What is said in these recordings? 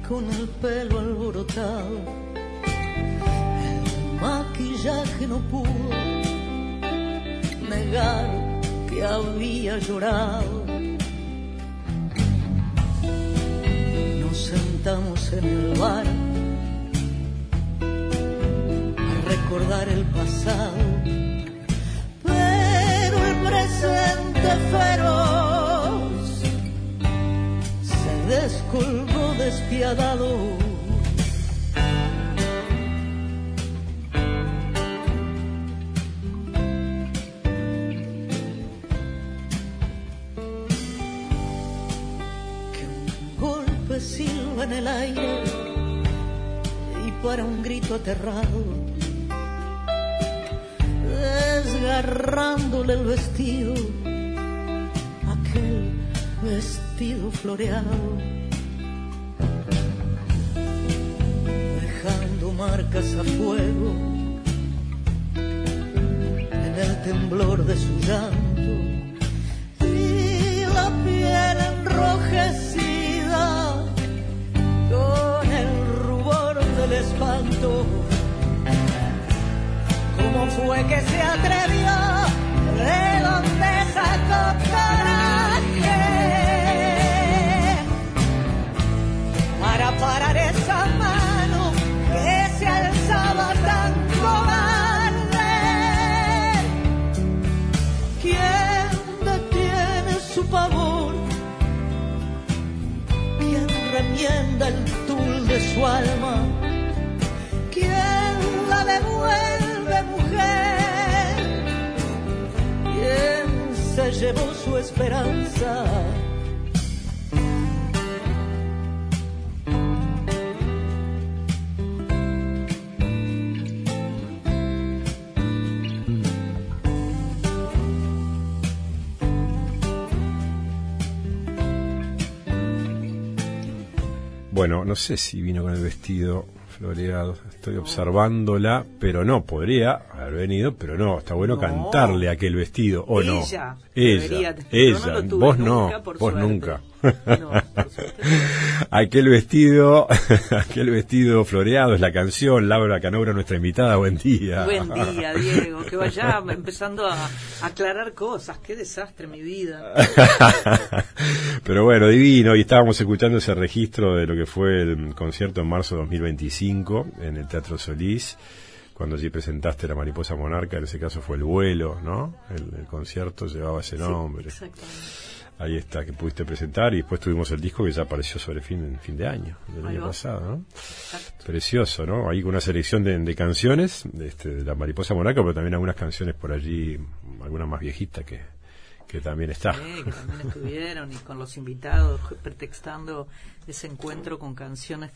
con el pelo alborotado, el maquillaje no pudo negar que había llorado. Nos sentamos en el bar a recordar el pasado, pero el presente feroz se descolgó despiadado. Silba en el aire y para un grito aterrado, desgarrándole el vestido, aquel vestido floreado, dejando marcas a fuego en el temblor de su llanto y la piel enrojecida con el rubor del espanto. ¿Cómo fue que se atrevió? ¿De dónde sacó coraje para parar esa mano que se alzaba tan cobarde? ¿Quién detiene su pavor? ¿Quién remienda el tul de su alma? ¿Quién la devuelve mujer? ¿Quién se llevó su esperanza? Bueno, no sé si vino con el vestido floreado, estoy observándola, pero no, podría haber venido, pero no, está bueno cantarle aquel vestido, ¿o no? Ella, no vos no, vos suerte. Nunca. No, por suerte. Aquel vestido floreado es la canción. Laura Canobra, nuestra invitada, buen día. Buen día, Diego, que vaya empezando a aclarar cosas, qué desastre mi vida. Pero bueno, divino, y estábamos escuchando ese registro de lo que fue el concierto en marzo de 2025 en el Teatro Solís, cuando allí presentaste La Mariposa Monarca. En ese caso fue El Vuelo, ¿no? El concierto llevaba ese nombre. Exactamente. Ahí está, que pudiste presentar, y después tuvimos el disco que ya apareció sobre fin de año, del año pasado, ¿no? Exacto. Precioso, ¿no? Ahí con una selección de canciones, de La Mariposa Monarca, pero también algunas canciones por allí, algunas más viejitas que también está. Sí, que también estuvieron, y con los invitados, pretextando ese encuentro con canciones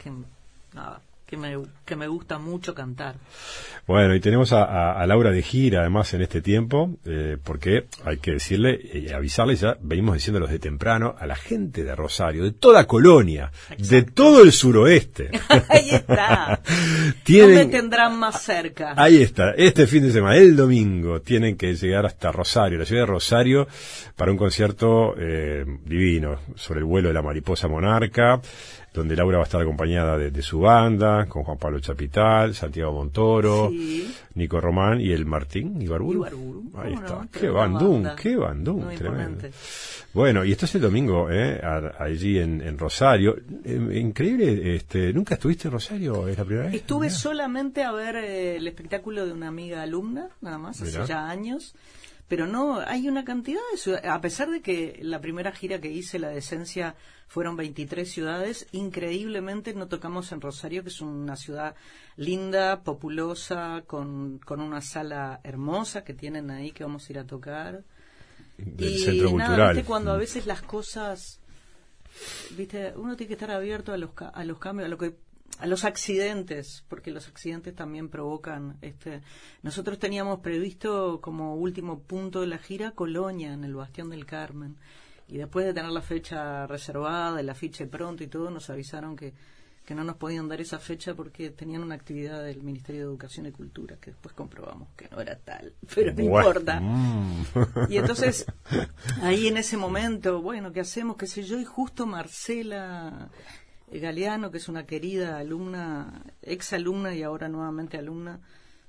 que me gusta mucho cantar. Bueno, y tenemos a Laura de gira además en este tiempo, porque hay que decirle y avisarle, ya venimos diciéndolo desde temprano, a la gente de Rosario, de toda Colonia, exacto, de todo el suroeste. Ahí está. No me tendrán más cerca. Ahí está, este fin de semana, el domingo, tienen que llegar hasta Rosario, la ciudad de Rosario, para un concierto divino sobre el vuelo de la Mariposa Monarca, donde Laura va a estar acompañada de su banda, con Juan Pablo Chapital, Santiago Montoro, sí, Nico Román y el Martín Ibarburu. Ahí está. No, qué bandún, tremendo. Bueno, y esto es el domingo, allí en Rosario. Increíble, ¿nunca estuviste en Rosario? ¿Es la primera vez? Estuve solamente a ver el espectáculo de una amiga alumna, nada más, hace ya años. Pero no, hay una cantidad de ciudades, a pesar de que la primera gira que hice, La Decencia, fueron 23 ciudades, increíblemente no tocamos en Rosario, que es una ciudad linda, populosa, con una sala hermosa que tienen ahí, que vamos a ir a tocar. Del Centro Cultural. ¿Viste? Cuando a veces las cosas, viste, uno tiene que estar abierto a los cambios, a los accidentes, porque los accidentes también provocan nosotros teníamos previsto como último punto de la gira Colonia, en el Bastión del Carmen, y después de tener la fecha reservada, el afiche pronto y todo, nos avisaron que no nos podían dar esa fecha porque tenían una actividad del Ministerio de Educación y Cultura, que después comprobamos que no era tal, pero no importa. Y entonces, ahí en ese momento, bueno, ¿qué hacemos? ¿Qué sé yo? Y justo Marcela Galeano, que es una querida alumna, ex alumna y ahora nuevamente alumna,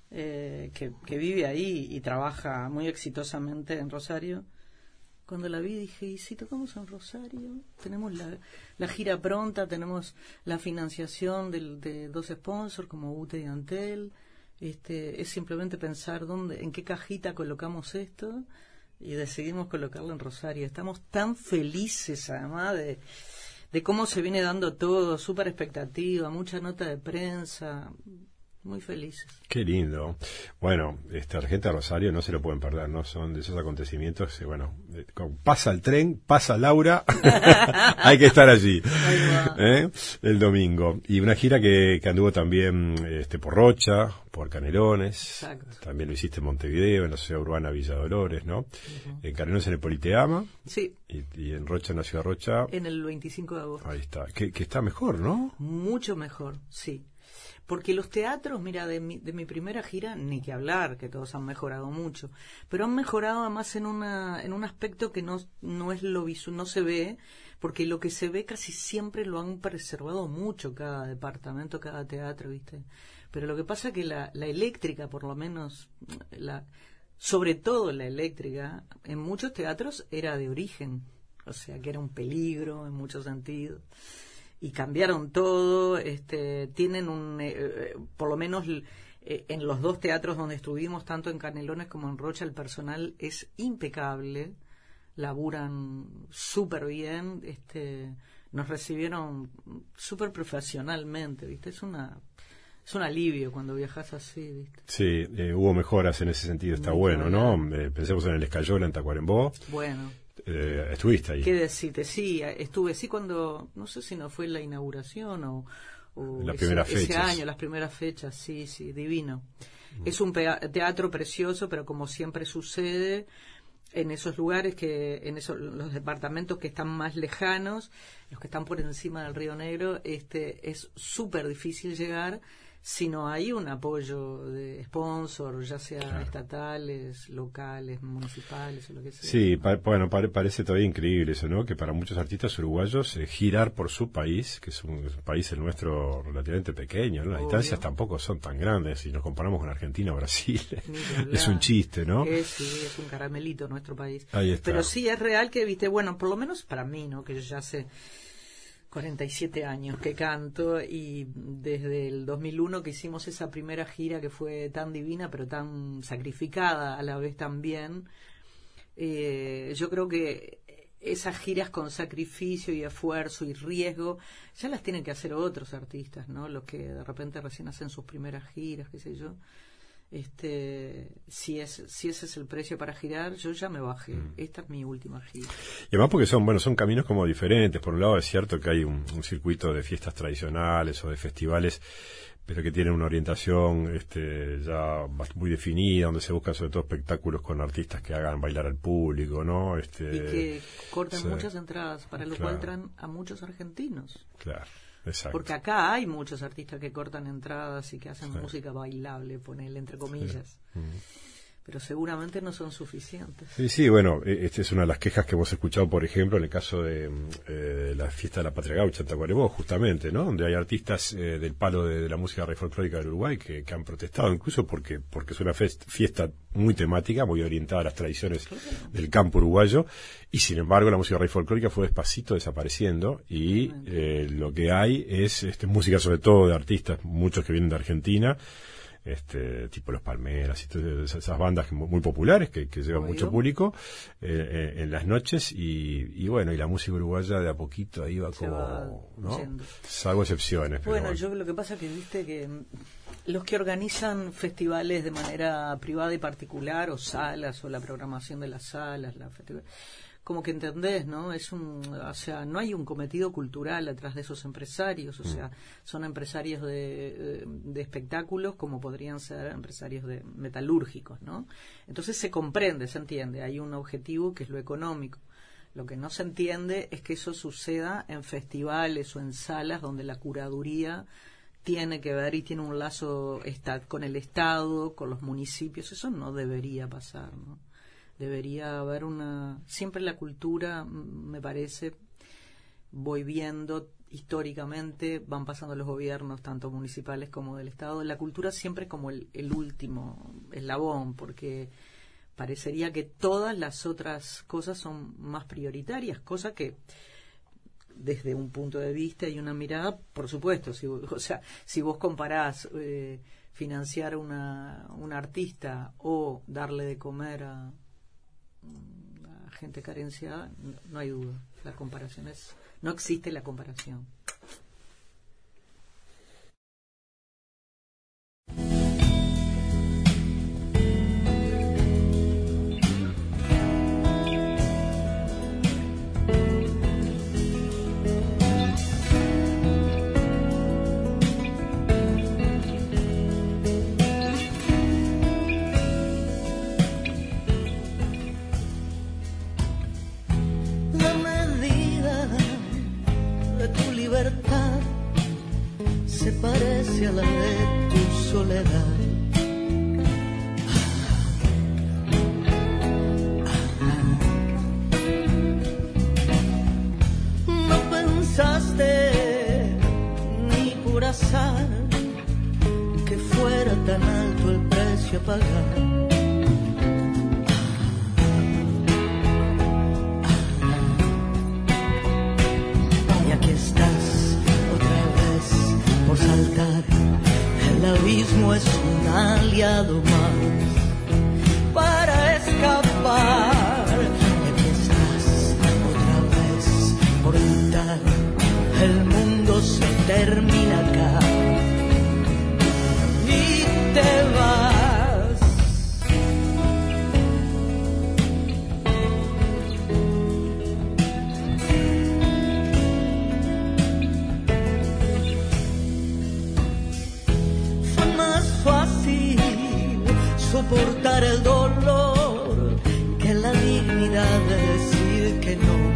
que vive ahí y trabaja muy exitosamente en Rosario. Cuando la vi dije, ¿y si tocamos en Rosario? Tenemos la gira pronta, tenemos la financiación de 2 sponsors como UTE y Antel. Es simplemente pensar en qué cajita colocamos esto, y decidimos colocarlo en Rosario. Estamos tan felices además de cómo se viene dando todo, súper expectativa, mucha nota de prensa, muy felices. Qué lindo. Bueno, Argenta Rosario no se lo pueden perder, ¿no? Son de esos acontecimientos, pasa el tren, pasa Laura, hay que estar allí, el domingo. Y una gira que anduvo también por Rocha, por Canelones. Exacto. También lo hiciste en Montevideo, en la ciudad urbana Villa Dolores, ¿no? Uh-huh. En Canelones en el Politeama. Sí. Y en Rocha, en la ciudad Rocha. En el 25 de agosto. Ahí está. Que está mejor, ¿no? Mucho mejor, sí. Porque los teatros, mira, de mi primera gira, ni que hablar, que todos han mejorado mucho, pero han mejorado además en un aspecto que no es lo visual, no se ve, porque lo que se ve casi siempre lo han preservado mucho cada departamento, cada teatro, ¿viste? Pero lo que pasa es que la eléctrica, por lo menos, sobre todo la eléctrica, en muchos teatros era de origen, o sea que era un peligro en muchos sentidos. Y cambiaron todo, tienen por lo menos en los 2 teatros donde estuvimos, tanto en Canelones como en Rocha, el personal es impecable, laburan súper bien, nos recibieron súper profesionalmente, ¿viste? Es un alivio cuando viajas así, ¿viste? Sí, hubo mejoras en ese sentido, está bueno, ¿no? Pensemos en el Escayola, en Tacuarembó. Bueno. ¿Estuviste ahí? ¿Qué decirte? Sí, estuve, cuando, no sé si no fue la inauguración o ese año, las primeras fechas, sí, divino. Es un teatro precioso, pero como siempre sucede en esos lugares, los departamentos que están más lejanos, los que están por encima del Río Negro, es súper difícil llegar si no hay un apoyo de sponsor, ya sea estatales, locales, municipales o lo que sea. Sí, parece todavía increíble eso, ¿no? Que para muchos artistas uruguayos girar por su país, que es un país el nuestro relativamente pequeño, ¿no? Las distancias tampoco son tan grandes si nos comparamos con Argentina o Brasil. Es un chiste, ¿no? Sí, es un caramelito nuestro país. Ahí está. Pero sí es real que, viste, bueno, por lo menos para mí, ¿no? Que yo ya sé 47 años que canto, y desde el 2001 que hicimos esa primera gira que fue tan divina pero tan sacrificada a la vez también, yo creo que esas giras con sacrificio y esfuerzo y riesgo ya las tienen que hacer otros artistas, ¿no? Los que de repente recién hacen sus primeras giras, qué sé yo. Si ese es el precio para girar, yo ya me bajé. Esta es mi última gira. Y además porque son caminos como diferentes. Por un lado es cierto que hay un circuito de fiestas tradicionales o de festivales, pero que tienen una orientación ya muy definida, donde se buscan sobre todo espectáculos con artistas que hagan bailar al público, ¿no? Y que cortan muchas entradas, para lo cual traen a muchos argentinos. Claro. Exacto. Porque acá hay muchos artistas que cortan entradas y que hacen música bailable, ponele entre comillas. Sí. Pero seguramente no son suficientes. Sí, bueno, esta es una de las quejas que hemos escuchado, por ejemplo, en el caso de la fiesta de la Patria Gaucha en Tacuarembó, justamente, ¿no? Donde hay artistas del palo de la música folclórica del Uruguay que han protestado, incluso porque es una fiesta muy temática, muy orientada a las tradiciones del campo uruguayo, y sin embargo la música folclórica fue despacito desapareciendo, y lo que hay es música sobre todo de artistas, muchos que vienen de Argentina, tipo Los Palmeras y todas esas bandas muy populares que llevan mucho público en las noches, y bueno, y la música uruguaya de a poquito ahí va como, ¿no? Salvo excepciones. Bueno, yo lo que pasa que viste que los que organizan festivales de manera privada y particular, o salas, o la programación de las salas, como que entendés, ¿no? O sea, no hay un cometido cultural atrás de esos empresarios, o sea, son empresarios de espectáculos como podrían ser empresarios de metalúrgicos, ¿no? Entonces se comprende, se entiende, hay un objetivo que es lo económico. Lo que no se entiende es que eso suceda en festivales o en salas donde la curaduría tiene que ver y tiene un lazo con el Estado, con los municipios. Eso no debería pasar, ¿no? Debería haber siempre la cultura, me parece, voy viendo, históricamente van pasando los gobiernos, tanto municipales como del Estado, la cultura siempre es como el último eslabón, porque parecería que todas las otras cosas son más prioritarias, cosa que desde un punto de vista y una mirada, por supuesto, si vos comparás financiar una artista o darle de comer a gente carenciada, no hay duda, la comparación no existe la comparación. Se parece a la de tu soledad. No pensaste ni por azar que fuera tan alto el precio a pagar. Por saltar, el abismo es un aliado más para escapar. Y aquí estás otra vez por gritar, el mundo se termina acá y te vas. Soportar el dolor que la dignidad de decir que no.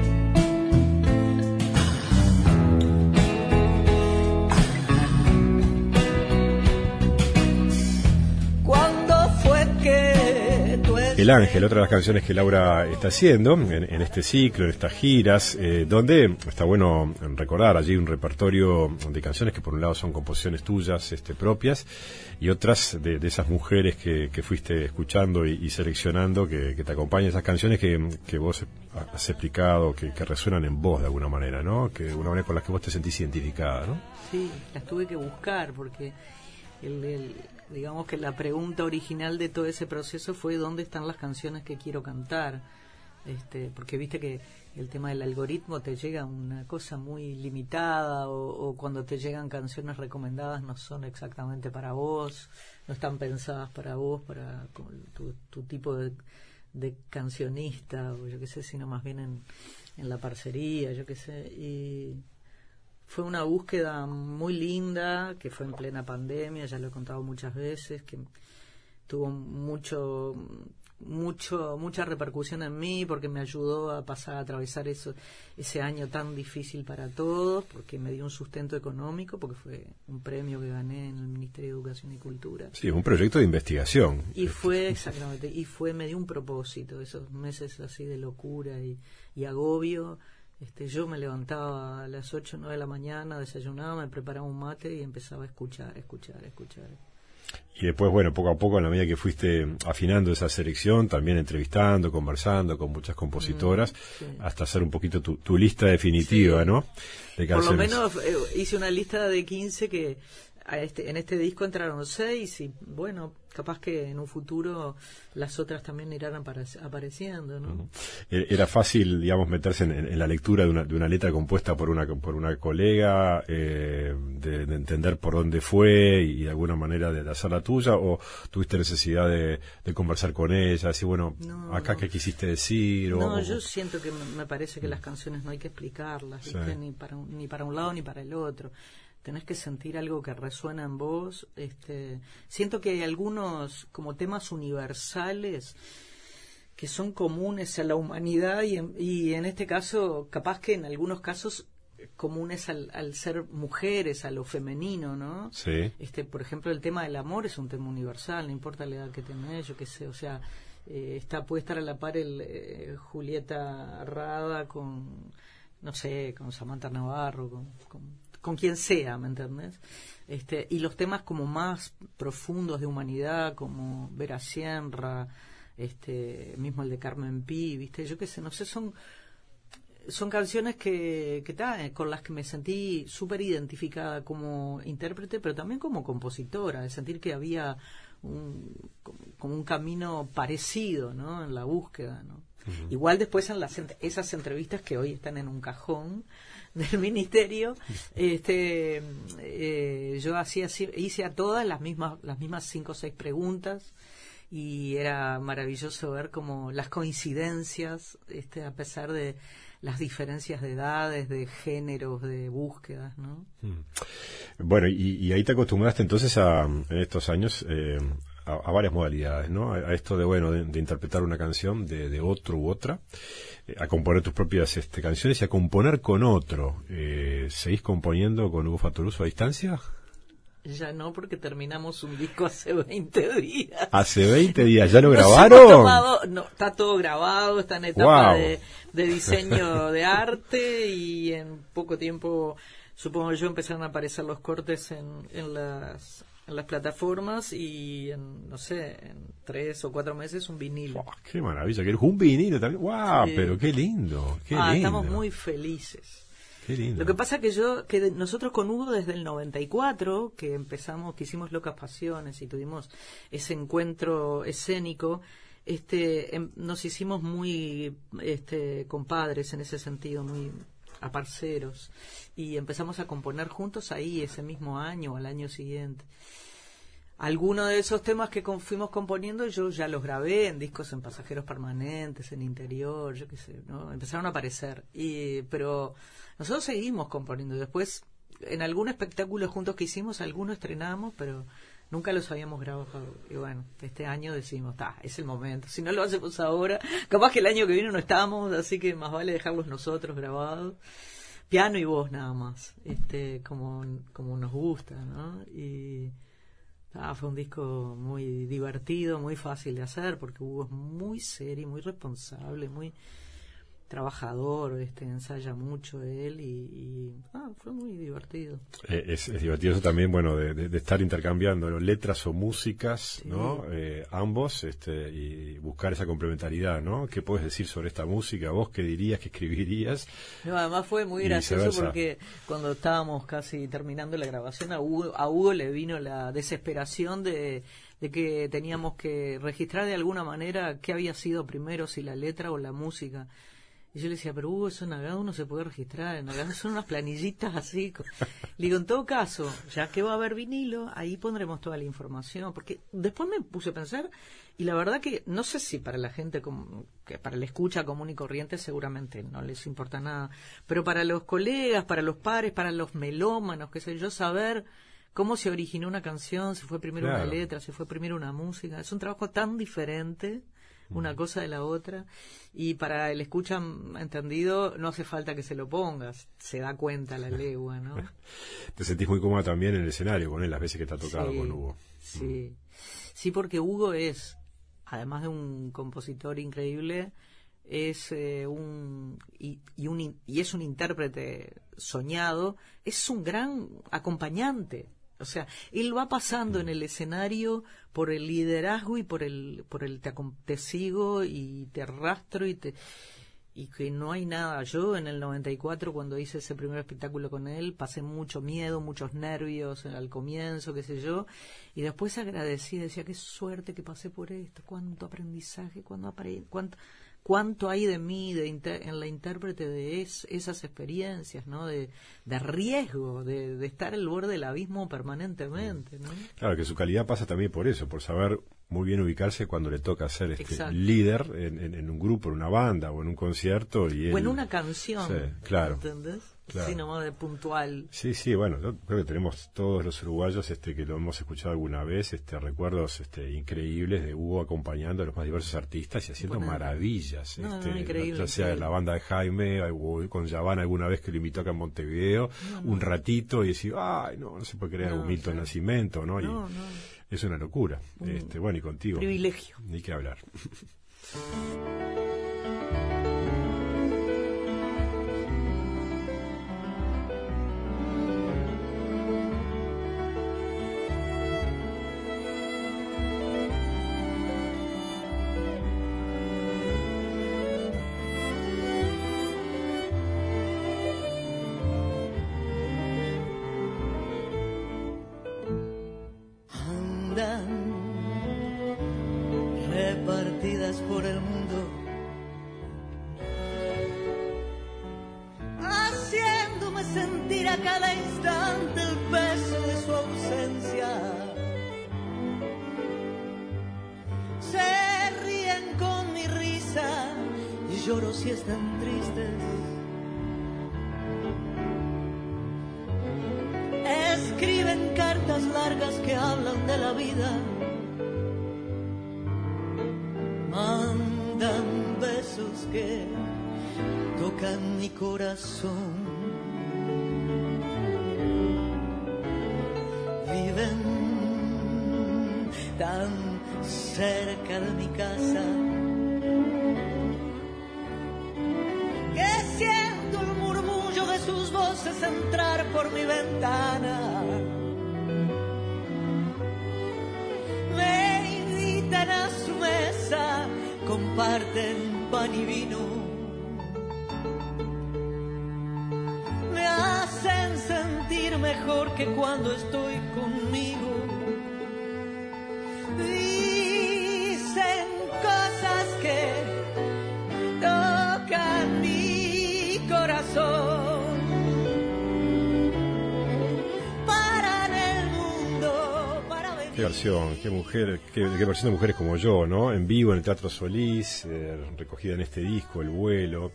¿Cuándo fue que tú El Ángel, otra de las canciones que Laura está haciendo en este ciclo, en estas giras, donde está bueno recordar allí un repertorio de canciones que por un lado son composiciones tuyas propias y otras de esas mujeres que fuiste escuchando y seleccionando que te acompañan, esas canciones que vos has explicado, que resuenan en vos de alguna manera, ¿no? Que de alguna manera con las que vos te sentís identificada, ¿no? Sí, las tuve que buscar porque digamos que la pregunta original de todo ese proceso fue ¿dónde están las canciones que quiero cantar? Porque viste que el tema del algoritmo te llega una cosa muy limitada o cuando te llegan canciones recomendadas no son exactamente para vos, no están pensadas para vos, para tu tipo de cancionista o yo qué sé, sino más bien en la parcería, yo qué sé, y fue una búsqueda muy linda, que fue en plena pandemia, ya lo he contado muchas veces, que tuvo mucha repercusión en mí, porque me ayudó a atravesar ese año tan difícil para todos, porque me dio un sustento económico, porque fue un premio que gané en el Ministerio de Educación y Cultura. Sí, un proyecto de investigación. Y fue, exactamente, me dio un propósito, esos meses así de locura y agobio. Yo me levantaba a las 8 o 9 de la mañana, desayunaba, me preparaba un mate y empezaba a escuchar. Y después, bueno, poco a poco, en la medida que fuiste afinando esa selección, también entrevistando, conversando con muchas compositoras, sí, hasta hacer un poquito tu lista definitiva, sí, ¿no? De canciones. Por lo menos hice una lista de 15 que en este disco entraron 6 y, bueno, capaz que en un futuro las otras también irán apareciendo, ¿no? Uh-huh. Era fácil, digamos, meterse en la lectura de una letra compuesta por una colega, de entender por dónde fue y de alguna manera de hacerla tuya, o tuviste necesidad de conversar con ella, decir, bueno, acá qué quisiste decir? Yo siento que me parece que las canciones no hay que explicarlas, sí, ni para un lado ni para el otro. Tenés que sentir algo que resuena en vos. Siento que hay algunos como temas universales que son comunes a la humanidad y en este caso, capaz que en algunos casos comunes al ser mujeres, a lo femenino, ¿no? Sí. Por ejemplo, el tema del amor es un tema universal, no importa la edad que tenés, yo qué sé, o sea, puede estar a la par Julieta Rada con no sé, con Samantha Navarro, con quien sea, ¿me entendés? Y los temas como más profundos de humanidad, como Vera Sierra, mismo el de Carmen Pi, ¿viste? Yo qué sé, no sé, son canciones con las que me sentí súper identificada como intérprete, pero también como compositora, de sentir que había como un camino parecido, ¿no? En la búsqueda, ¿no? Uh-huh. Igual después en esas entrevistas que hoy están en un cajón del ministerio, yo hice a todas las mismas 5 o 6 preguntas, y era maravilloso ver como las coincidencias, a pesar de las diferencias de edades, de géneros, de búsquedas, ¿no? Bueno, y ahí te acostumbraste entonces en estos años a varias modalidades, ¿no? A esto de interpretar una canción de otro u otra, a componer tus propias canciones y a componer con otro. ¿Seguís componiendo con Hugo Fattoruso a distancia? Ya no, porque terminamos un disco hace 20 días. ¿Hace 20 días? ¿Ya lo grabaron? Está todo grabado, está en etapa Wow. de diseño de arte, y en poco tiempo, supongo yo, empezaron a aparecer los cortes en las plataformas, y en 3 o 4 meses un vinilo. Oh, ¡qué maravilla! Que un vinilo también. ¡Wow! Sí. Pero qué lindo, qué lindo. Estamos muy felices. Qué lindo. Lo que pasa que nosotros con Hugo desde el 94, que hicimos Locas Pasiones y tuvimos ese encuentro escénico, nos hicimos muy compadres en ese sentido, muy aparceros, y empezamos a componer juntos ahí ese mismo año o al año siguiente. Algunos de esos temas que fuimos componiendo yo ya los grabé en discos, en Pasajeros Permanentes, en Interior, yo qué sé, ¿no? Empezaron a aparecer, pero nosotros seguimos componiendo. Después, en algún espectáculo juntos que hicimos, algunos estrenamos, pero nunca los habíamos grabado. Y bueno, este año decimos, es el momento. Si no lo hacemos ahora, capaz que el año que viene no estamos, así que más vale dejarlos nosotros grabados. Piano y voz nada más, como nos gusta, ¿no? Y fue un disco muy divertido, muy fácil de hacer, porque Hugo es muy serio, muy responsable, muy trabajador, ensaya mucho él, y fue muy divertido. Es divertido eso también, bueno, de estar intercambiando, ¿no?, letras o músicas, sí, ¿no? Ambos, y buscar esa complementariedad, ¿no? ¿Qué puedes decir sobre esta música? ¿Vos qué dirías, qué escribirías? No, además fue muy gracioso porque cuando estábamos casi terminando la grabación, a Hugo le vino la desesperación de que teníamos que registrar de alguna manera qué había sido primero, si la letra o la música. Y yo le decía, pero Hugo, eso en Agado no se puede registrar, en Agado son unas planillitas así. Le digo, en todo caso, ya que va a haber vinilo, ahí pondremos toda la información. Porque después me puse a pensar, y la verdad que no sé si para la gente, que para la escucha común y corriente seguramente no les importa nada, pero para los colegas, para los pares, para los melómanos, qué sé yo, saber cómo se originó una canción, si fue primero una letra, si fue primero una música, es un trabajo tan diferente una cosa de la otra, y para el escucha entendido no hace falta que se lo pongas, se da cuenta la legua, ¿no? Te sentís muy cómoda también en el escenario con él, las veces que te ha tocado con Hugo. Sí, porque Hugo es, además de un compositor increíble, es es un intérprete soñado, es un gran acompañante. O sea, él va pasando en el escenario por el liderazgo y por el te sigo y te arrastro y que no hay nada. Yo en el 94, cuando hice ese primer espectáculo con él, pasé mucho miedo, muchos nervios al comienzo, qué sé yo, y después agradecí, decía, qué suerte que pasé por esto, cuánto aprendizaje, cuánto hay de mí en la intérprete de esas experiencias, ¿no? De riesgo, de estar al borde del abismo permanentemente, ¿no? Claro, que su calidad pasa también por eso, por saber muy bien ubicarse cuando le toca ser líder en un grupo, en una banda o en un concierto. O en una canción, sí, claro, ¿entendés? Claro. Sí, nomás de puntual. Sí, bueno, yo creo que tenemos todos los uruguayos que lo hemos escuchado alguna vez, recuerdos increíbles de Hugo acompañando a los más diversos artistas y haciendo maravillas. Increíble, ya sea en la banda de Jaime, o con Yaván alguna vez que lo invitó acá en Montevideo, un ratito, y decir, ay, no se puede creer un Milton Nascimento, ¿no? Es una locura. Bueno, y contigo. Privilegio. Ni que hablar. vuelas por el mundo, haciéndome sentir a cada instante el peso de su ausencia. Se ríen con mi risa y lloro si están tristes. Escriben cartas largas que hablan de la vida. Mandan besos que tocan mi corazón. Viven tan cerca de mi casa que siento el murmullo de sus voces entrar por mi ventana. Me invitan a su mesa, comparten pan y vino, me hacen sentir mejor que cuando estoy conmigo. Dicen cosas que tocan mi corazón. Paran el mundo para venir. Qué versión, qué mujer, qué versión de Mujeres como yo, ¿no? En vivo en el Teatro Solís, recogida en este disco, El vuelo,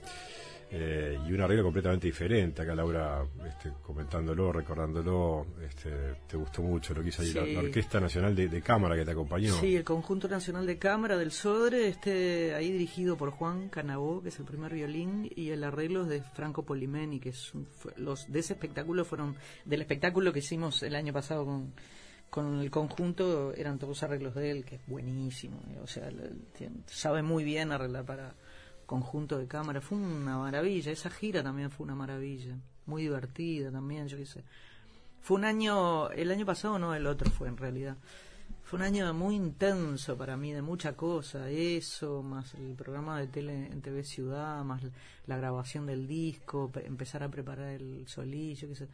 y un arreglo completamente diferente. Acá Laura, comentándolo, recordándolo, te gustó mucho lo que hizo ahí Sí. la Orquesta Nacional de Cámara que te acompañó. Sí, el Conjunto Nacional de Cámara del Sodre, ahí dirigido por Juan Canabó, que es el primer violín, y el arreglo es de Franco Polimeni, que los de ese espectáculo fueron, del espectáculo que hicimos el año pasado con el conjunto, eran todos arreglos de él, que es buenísimo, o sea, sabe muy bien arreglar para conjunto de cámara. Fue una maravilla, esa gira también fue una maravilla, muy divertida también, yo qué sé. Fue un año, el año pasado no, el otro fue en realidad. Fue un año muy intenso para mí, de mucha cosa, eso, más el programa de tele en TV Ciudad, más la grabación del disco, empezar a preparar el Solís, yo qué sé.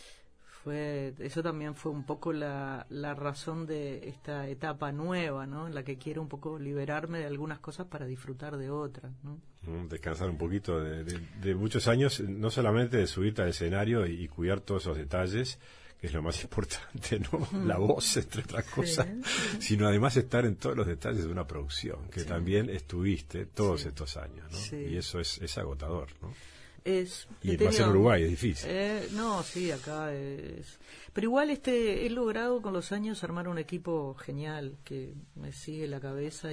Eso también fue un poco la razón de esta etapa nueva, ¿no? En la que quiero un poco liberarme de algunas cosas para disfrutar de otras, ¿no? Descansar un poquito de muchos años, no solamente de subirte al escenario y cuidar todos esos detalles, que es lo más importante, ¿no? La voz, entre otras cosas, sino además estar en todos los detalles de una producción, que también estuviste todos estos años, ¿no? Sí. Y eso es agotador, ¿no? Y más en Uruguay es difícil. No, sí, acá es. Pero igual he logrado con los años armar un equipo genial que me sigue la cabeza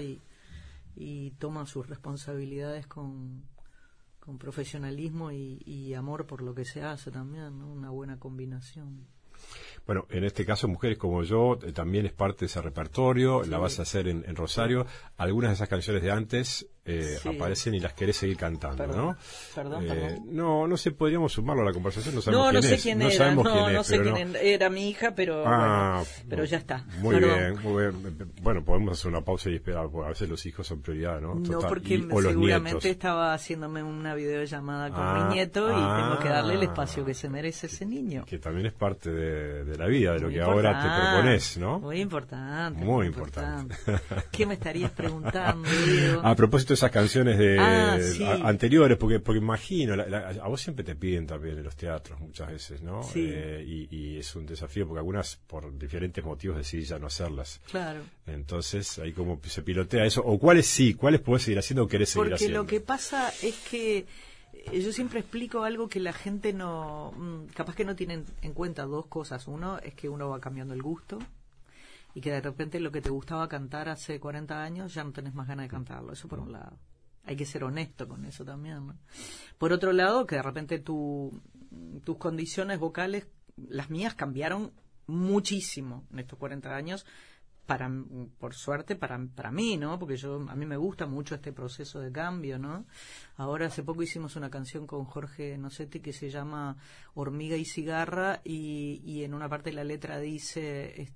y toma sus responsabilidades con profesionalismo y amor por lo que se hace también, ¿no? Una buena combinación. Bueno, en este caso, Mujeres como yo, también es parte de ese repertorio, la vas a hacer en Rosario. Algunas de esas canciones de antes aparecen y las querés seguir cantando, ¿no? Perdón. No sé, podríamos sumarlo a la conversación, no No sabemos sé quién era, no sé quién era mi hija, pero pero ya está. Muy bien. Bueno, podemos hacer una pausa y esperar, porque a veces los hijos son prioridad, ¿no? No, porque o los seguramente nietos. estaba haciéndome una videollamada con mi nieto y tengo que darle el espacio que se merece ese niño. Que también es parte de la vida, de lo Muy que ahora te propones, ¿no? Muy importante. Muy importante. ¿Qué me estarías preguntando, Diego? A propósito de esas canciones sí. anteriores, porque imagino, a vos siempre te piden también en los teatros muchas veces, ¿no? Sí. Y es un desafío, porque algunas por diferentes motivos decidís ya no hacerlas. Claro. Entonces, ahí como se pilotea eso. ¿O cuáles podés seguir haciendo o querés seguir porque haciendo? Lo que pasa es que yo siempre explico algo que la gente capaz que no tiene en cuenta dos cosas. Uno es que uno va cambiando el gusto y que de repente lo que te gustaba cantar hace 40 años ya no tenés más ganas de cantarlo. Eso por un lado. Hay que ser honesto con eso también, ¿no? Por otro lado, que de repente tus condiciones vocales, las mías cambiaron muchísimo en estos 40 años, por suerte para mí, ¿no? Porque a mí me gusta mucho este proceso de cambio, ¿no? Ahora hace poco hicimos una canción con Jorge Nocetti que se llama Hormiga y cigarra y en una parte de la letra dice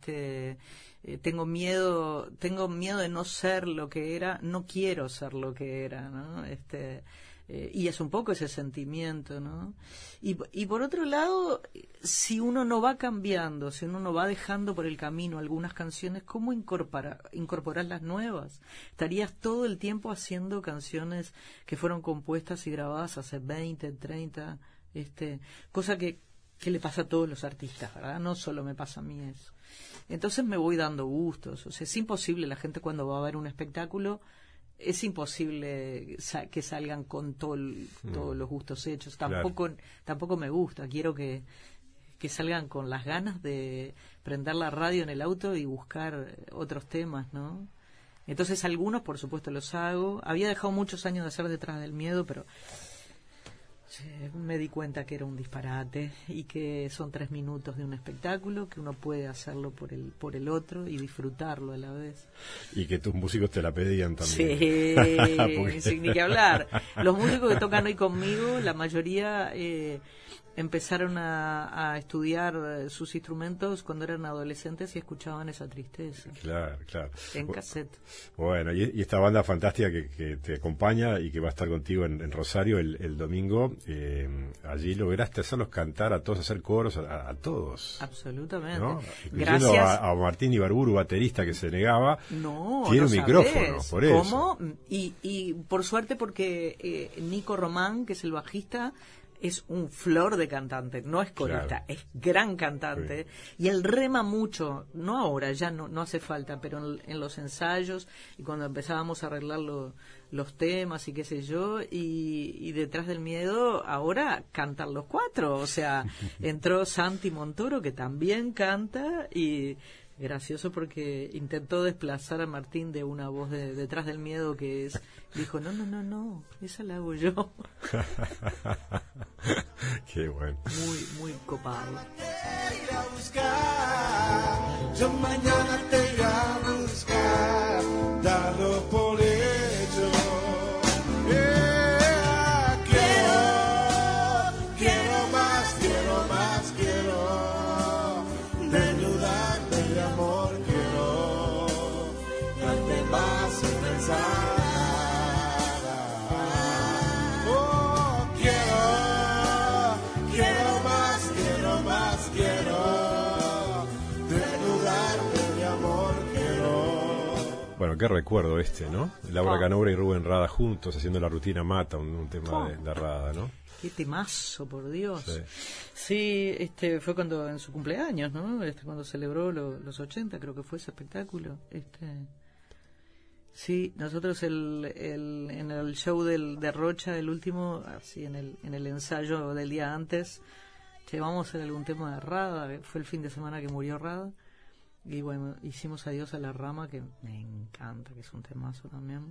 tengo miedo de no ser lo que era, no quiero ser lo que era, ¿no? y es un poco ese sentimiento, ¿no? Y por otro lado, si uno no va cambiando, si uno no va dejando por el camino algunas canciones, ¿cómo incorporar las nuevas? Estarías todo el tiempo haciendo canciones que fueron compuestas y grabadas hace 20, 30, cosa que le pasa a todos los artistas, ¿verdad? No solo me pasa a mí eso. Entonces me voy dando gustos, o sea, es imposible, la gente cuando va a ver un espectáculo, es imposible que salgan con todos los gustos hechos. Tampoco me gusta. Quiero que salgan con las ganas de prender la radio en el auto y buscar otros temas, ¿no? Entonces algunos, por supuesto, los hago. Había dejado muchos años de hacer Detrás del Miedo, pero me di cuenta que era un disparate y que son 3 minutos de un espectáculo, que uno puede hacerlo por el otro y disfrutarlo a la vez. Y que tus músicos te la pedían también. Sí, sin ni que hablar. Los músicos que tocan hoy conmigo, la mayoría empezaron a estudiar sus instrumentos cuando eran adolescentes y escuchaban esa tristeza. Claro. En cassette. Bueno, y esta banda fantástica que te acompaña y que va a estar contigo en Rosario el domingo, allí lograste hacerlos cantar a todos, hacer coros a todos. Absolutamente. ¿No? Gracias a Martín Ibarburu, baterista, que se negaba. No, tiene un sabés. micrófono, por eso. ¿Cómo? Y por suerte porque Nico Román, que es el bajista, es un flor de cantante, no es corista, es gran cantante, y él rema mucho, no ahora, ya no hace falta, pero en los ensayos y cuando empezábamos a arreglar los temas y qué sé yo, y Detrás del Miedo ahora cantan los 4, o sea, entró Santi Montoro, que también canta, y gracioso porque intentó desplazar a Martín de una voz de Detrás del Miedo que dijo, no, esa la hago yo. Qué bueno. Muy copado. Yo mañana te iré a buscar, dalo por hecho. Quiero más, desnudarte de amor, quiero darte más sin pensar. Bueno, qué recuerdo ¿no? Laura Canobra y Rubén Rada juntos haciendo La Rutina Mata, un tema de Rada, ¿no? Qué temazo, por Dios. Sí, fue cuando en su cumpleaños, ¿no? Cuando celebró los 80, creo que fue ese espectáculo. Sí, nosotros en el show de Rocha, el último, así en el ensayo del día antes, vamos a hacer algún tema de Rada, fue el fin de semana que murió Rada. Y bueno, hicimos Adiós a la Rama, que me encanta, que es un temazo también.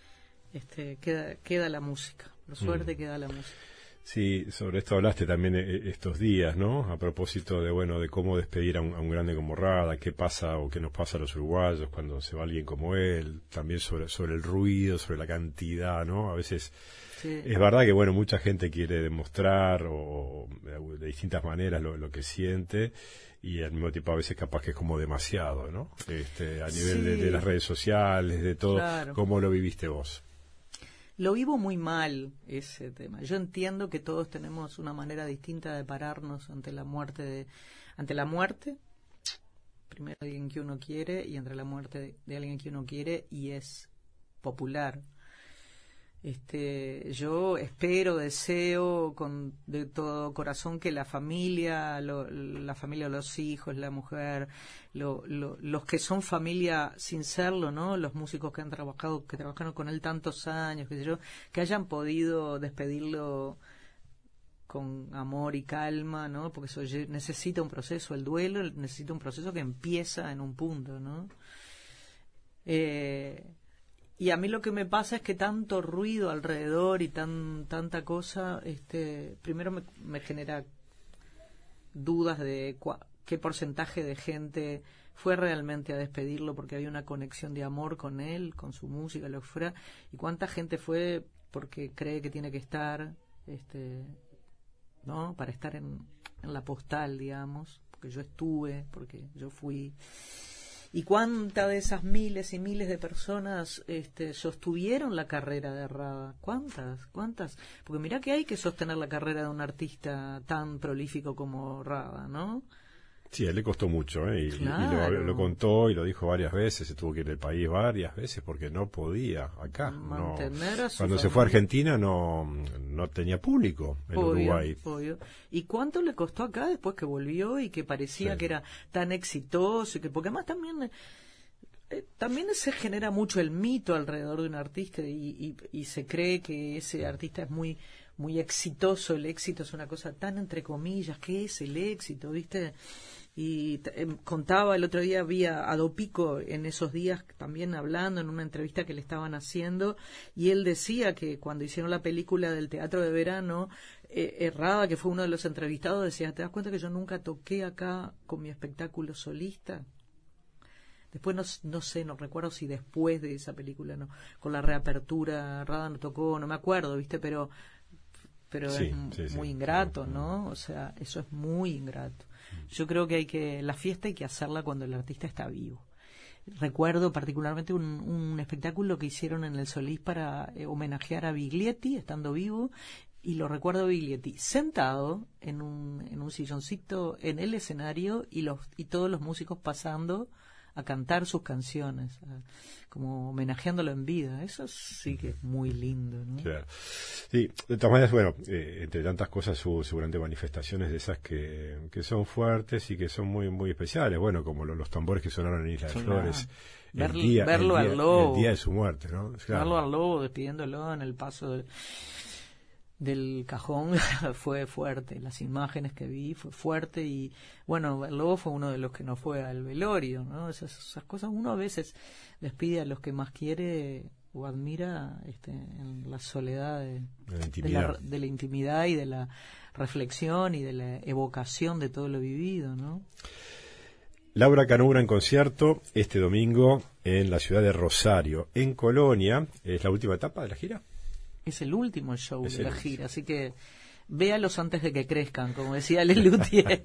Queda la música, por suerte queda la música. Sí, sobre esto hablaste también estos días, ¿no? A propósito de cómo despedir a un grande como Rada, qué pasa o qué nos pasa a los uruguayos cuando se va alguien como él, también sobre el ruido, sobre la cantidad, ¿no? A veces es verdad que, bueno, mucha gente quiere demostrar o de distintas maneras lo que siente, y al mismo tiempo a veces capaz que es como demasiado, ¿no? A nivel de las redes sociales, de todo. Claro. ¿Cómo lo viviste vos? Lo vivo muy mal, ese tema. Yo entiendo que todos tenemos una manera distinta de pararnos ante la muerte, primero de alguien que uno quiere, y entre la muerte de alguien que uno quiere y es popular. Yo espero, deseo de todo corazón que la familia, los hijos, la mujer, los que son familia sin serlo, ¿no? Los músicos que trabajaron con él tantos años, que hayan podido despedirlo con amor y calma, ¿no? Porque eso necesita un proceso, el duelo necesita un proceso que empieza en un punto, ¿no? Y a mí lo que me pasa es que tanto ruido alrededor y tanta cosa, primero me genera dudas de qué porcentaje de gente fue realmente a despedirlo porque había una conexión de amor con él, con su música, lo que fuera, y cuánta gente fue porque cree que tiene que estar, ¿no? Para estar en la postal, digamos, porque yo estuve, porque yo fui. ¿Y cuántas de esas miles y miles de personas sostuvieron la carrera de Rada? ¿Cuántas? Porque mirá que hay que sostener la carrera de un artista tan prolífico como Rada, ¿no? Sí, a él le costó mucho, y Claro. lo contó y lo dijo varias veces, se tuvo que ir del país varias veces porque no podía acá. Mantener a su Cuando se fue a familia. Argentina no tenía público en Uruguay. Obvio. ¿Y cuánto le costó acá después que volvió y que parecía Sí. que era tan exitoso? Porque además también se genera mucho el mito alrededor de un artista y se cree que ese artista es muy muy exitoso. El éxito es una cosa tan entre comillas. ¿Qué es el éxito, viste? Y contaba el otro día, vi a Dopico en esos días también hablando en una entrevista que le estaban haciendo, y él decía que cuando hicieron la película del Teatro de Verano, Rada, que fue uno de los entrevistados, decía, ¿te das cuenta que yo nunca toqué acá con mi espectáculo solista? Después no recuerdo si después de esa película, no, con la reapertura Rada no tocó, no me acuerdo, viste, pero Sí, es sí, muy sí. ingrato, ¿no? O sea, eso es muy ingrato. Yo creo que la fiesta hay que hacerla cuando el artista está vivo. Recuerdo particularmente un espectáculo que hicieron en el Solís para homenajear a Biglietti, estando vivo, y lo recuerdo a Biglietti sentado en un silloncito en el escenario y todos los músicos pasando a cantar sus canciones, como homenajeándolo en vida. Eso sí que es muy lindo, ¿no? Claro. Sí, de todas maneras, bueno, entre tantas cosas hubo seguramente manifestaciones de esas que son fuertes y que son muy muy especiales, bueno, como los tambores que sonaron en Isla de Flores Verlo al Lobo. el día de su muerte, ¿no? Claro. Verlo al Lobo despidiéndolo en el paso del cajón fue fuerte. Las imágenes que vi fue fuerte, y bueno, el Lobo fue uno de los que no fue al velorio, ¿no? Esas cosas uno a veces despide a los que más quiere o admira en la soledad de la intimidad y de la reflexión y de la evocación de todo lo vivido, ¿no? Laura Canura en concierto este domingo en la ciudad de Rosario, en Colonia. ¿Es la última etapa de la gira? Es el último show Es de la el gira, así que véalos antes de que crezcan, como decía Lelutier.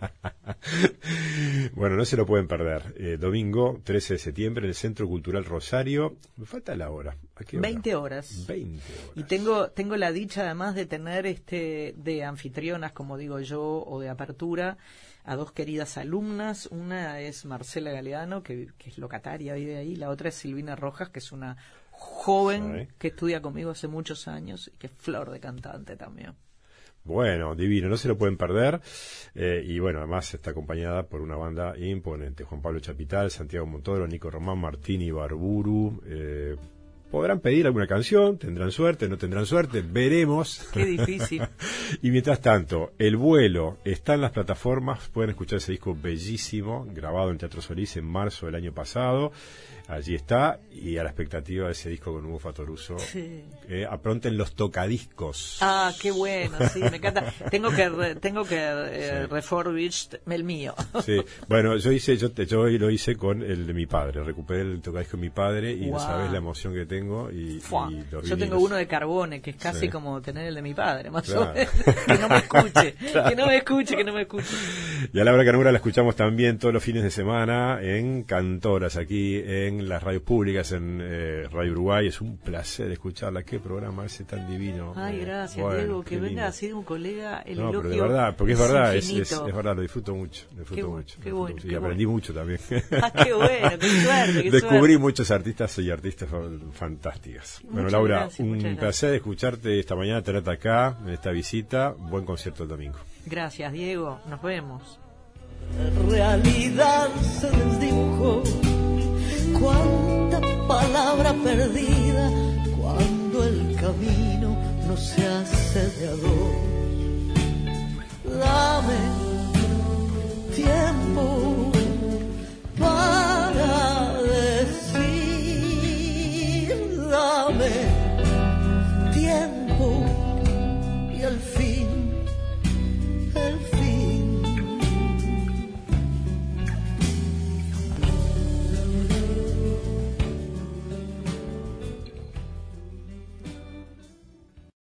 Bueno, no se lo pueden perder. Domingo 13 de septiembre en el Centro Cultural Rosario. Me falta la hora. ¿A qué hora? 20 horas. 20 horas. Y tengo la dicha además de tener de anfitrionas, como digo yo, o de apertura, a dos queridas alumnas. Una es Marcela Galeano, que es locataria, vive ahí. La otra es Silvina Rojas, que es una joven que estudia conmigo hace muchos años y que es flor de cantante también. Bueno, divino, no se lo pueden perder. Y bueno, además está acompañada por una banda imponente. Juan Pablo Chapital, Santiago Montoro, Nico Román, Martín Ibarburu. Podrán pedir alguna canción, tendrán suerte, no tendrán suerte, veremos. Qué difícil. Y mientras tanto, El Vuelo está en las plataformas, pueden escuchar ese disco bellísimo, grabado en Teatro Solís en marzo del año pasado. Allí está, y a la expectativa de ese disco con Hugo Fatoruso. Sí. Apronten los tocadiscos. Ah, qué bueno, sí, me encanta. Tengo que refurbish el mío. Sí, bueno, yo lo hice con el de mi padre. Recuperé el tocadisco de mi padre y no sabes la emoción que tengo. Y los yo tengo vinilos. uno de Carbone, que es casi como tener el de mi padre, más Claro. o menos. Que no me escuche, que no me escuche. Y a Laura Canura la escuchamos también todos los fines de semana en Cantoras, aquí en las radios públicas, en Radio Uruguay. Es un placer escucharla. Qué programa ese tan divino. Ay, gracias, bueno, Diego, que qué venga lindo. así de un colega. El No, elogio pero de verdad, porque es verdad, es infinito. verdad, lo disfruto mucho. Qué bueno, Y qué aprendí bueno. mucho también. Ah, qué bueno, qué suerte, qué Descubrí suerte. muchos artistas y artistas fantásticas. Bueno, Muchas Laura, gracias, un muchas gracias. placer escucharte esta mañana, tenerte acá en esta visita. Buen concierto el domingo. Gracias, Diego, nos vemos. Realidad se desdibujó, cuánta palabra perdida cuando el camino no se hace de a dos. Dame tiempo para decir, dame